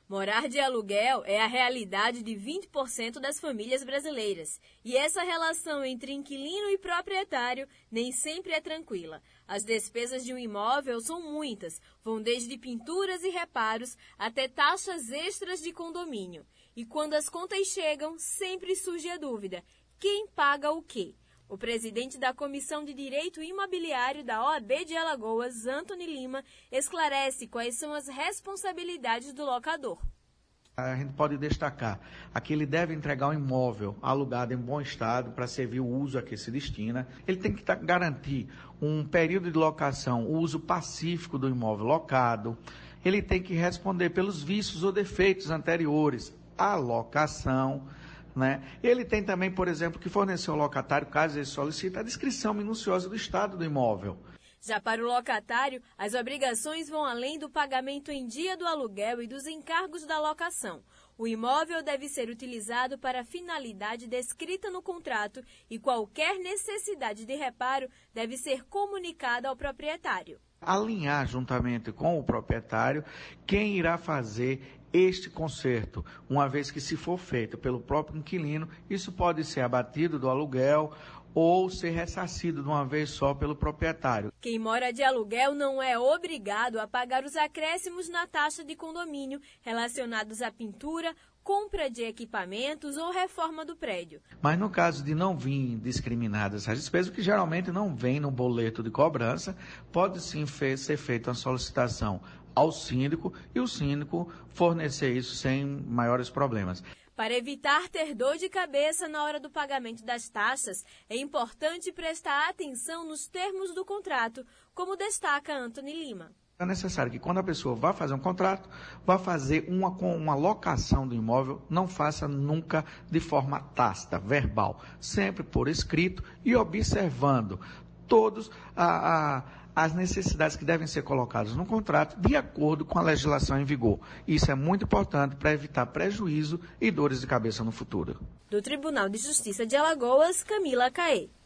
Morar de aluguel é a realidade de 20% das famílias brasileiras. E essa relação entre inquilino e proprietário nem sempre é tranquila. As despesas de um imóvel são muitas, vão desde pinturas e reparos até taxas extras de condomínio. E quando as contas chegam, sempre surge a dúvida: quem paga o quê? O presidente da Comissão de Direito Imobiliário da OAB de Alagoas, Antony Lima, esclarece quais são as responsabilidades do locador. A gente pode destacar, aqui ele deve entregar um imóvel alugado em bom estado para servir o uso a que se destina. Ele tem que garantir um período de locação, o uso pacífico do imóvel locado. Ele tem que responder pelos vícios ou defeitos anteriores à locação. Ele tem também, por exemplo, que fornecer ao locatário, caso ele solicite, a descrição minuciosa do estado do imóvel. Já para o locatário, as obrigações vão além do pagamento em dia do aluguel e dos encargos da locação. O imóvel deve ser utilizado para a finalidade descrita no contrato e qualquer necessidade de reparo deve ser comunicada ao proprietário. Alinhar juntamente com o proprietário quem irá fazer este conserto, uma vez que, se for feito pelo próprio inquilino, isso pode ser abatido do aluguel ou ser ressarcido de uma vez só pelo proprietário. Quem mora de aluguel não é obrigado a pagar os acréscimos na taxa de condomínio relacionados à pintura, compra de equipamentos ou reforma do prédio. Mas no caso de não vir discriminadas essas despesas, que geralmente não vem no boleto de cobrança, pode sim ser feita uma solicitação ao síndico e o síndico fornecer isso sem maiores problemas. Para evitar ter dor de cabeça na hora do pagamento das taxas, é importante prestar atenção nos termos do contrato, como destaca Antony Lima. É necessário que, quando a pessoa vá fazer um contrato, vá fazer uma locação do imóvel, não faça nunca de forma tácita, verbal, sempre por escrito e observando todas as necessidades que devem ser colocadas no contrato de acordo com a legislação em vigor. Isso é muito importante para evitar prejuízo e dores de cabeça no futuro. Do Tribunal de Justiça de Alagoas, Camila Caê.